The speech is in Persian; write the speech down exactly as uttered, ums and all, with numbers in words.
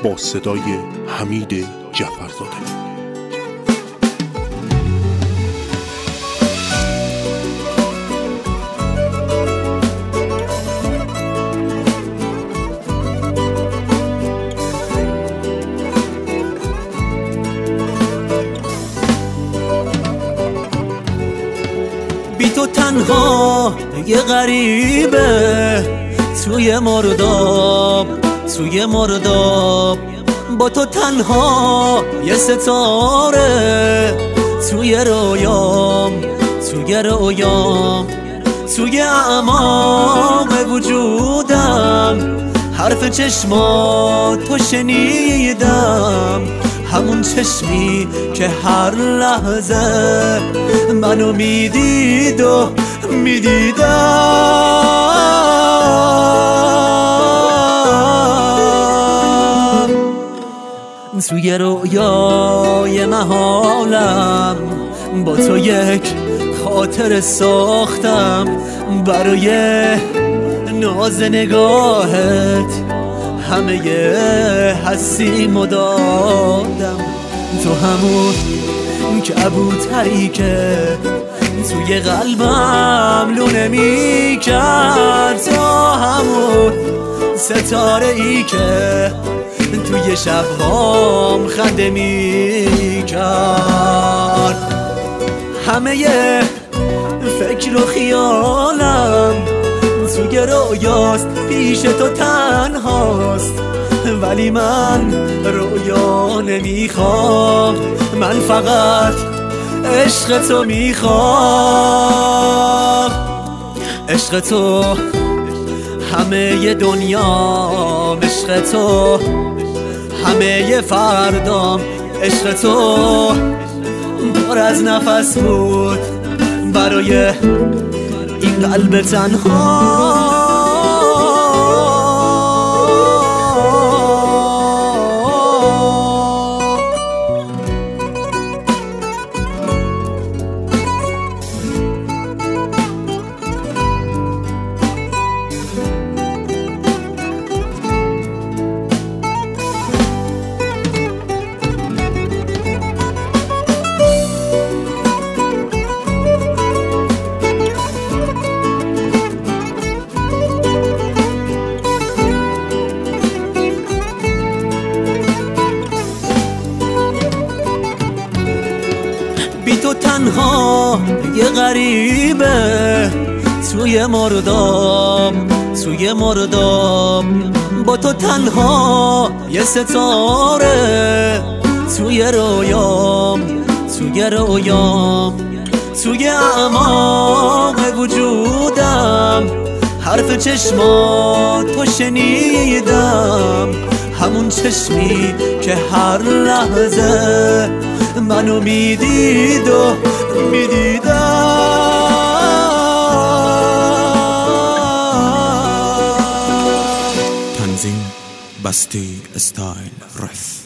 با صدای حمید جعفرزاده. بی تو تنها یه غریبه توی مرداب توی مرداب، با تو تنها یه ستاره توی رویام توی رویام، توی اعماق وجودم حرف چشماتو شنیدم، همون چشمی که هر لحظه منو میدید و میدیدم. توی رویای محالم با تو یک خاطر ساختم، برای ناز نگاهت همه حسیمو دادم. تو همون کبوتری که توی قلبم لونه میکرد، تو همون ستاره ای که توی شبهام خنده میکرد. همه فکر و خیالم توی رویاست، پیش تو تنهاست، ولی من رویا نمیخوام، من فقط عشق تو میخوام. عشق تو همه دنیام، عشق تو همه فردام، عشق تو پر از نفس بود برای این قلب تنها. بی تو تنها یه غریبه توی مرداب توی مرداب، با تو تنها یه ستاره توی رویام توی رویام، توی اعماق وجودم حرف چشماتو شنیدم، همون چشمی که هر لحظه منو میدید و میدیدم. تنظیم بستی استایل رف.